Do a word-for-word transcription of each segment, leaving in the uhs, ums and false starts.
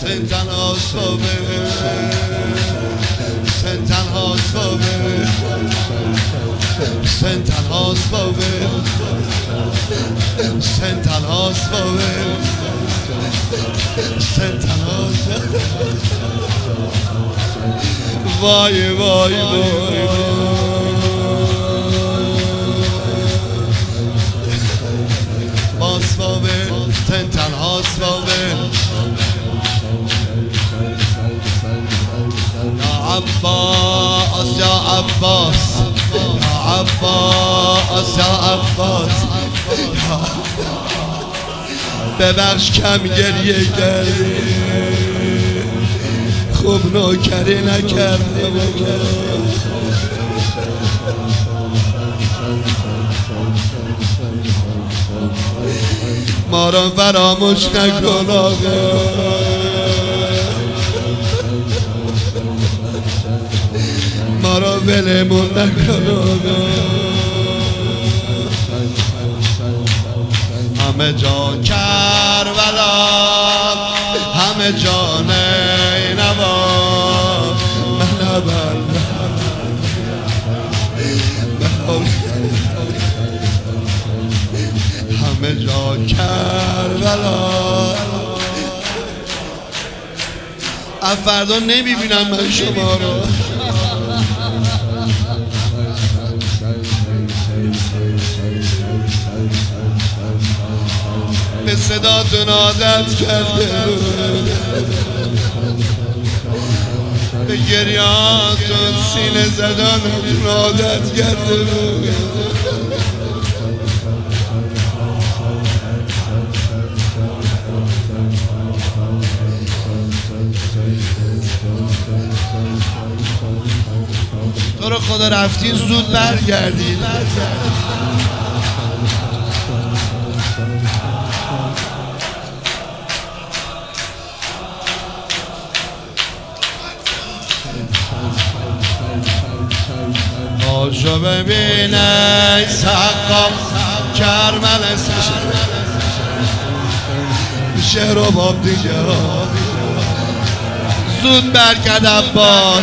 Sen تنهاست با من Sen تنهاست با من Sen تنهاست با من Sen تنهاست با من Sen تنهاست وای وای وای باز با من Sen تنهاست با من یا عباس یا عباس یا عباس یا عباس ببخش کم گریه کردی خوب نوکری نکردم ما را فراموش نکن آقا ما را ولمون نکن آقا همه جا کربلا همه جا نینوا من ابل همه جا کربلا از فردا نمیبینم من شما رو به صداتون عادت کرده به گریاتون سینه زدانتون عادت کرده تو رو خدا رفتین زود برگردید آشو ببینه سقام کرمل شهر و باب دیگه زود برگرد عباس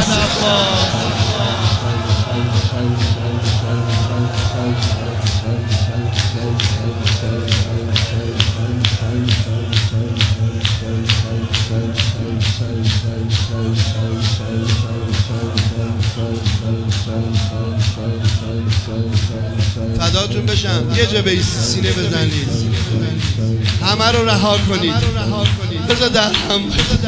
فداتون بشم یه جا بیستی سینه بزنید همه رو رها کنید بذار در هم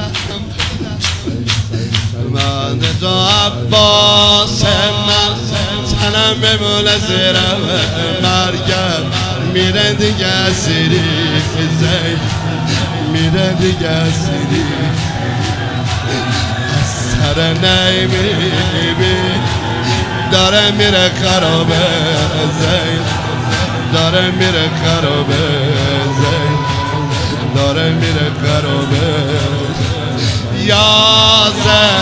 من تو عباس من تنم بمونه زیرم مرگم میره دیگه اسیری زید میره دیگه اسیری از سر نمیبی داره میره خرابه زید داره میره خرابه زید داره میره خرابه یا زید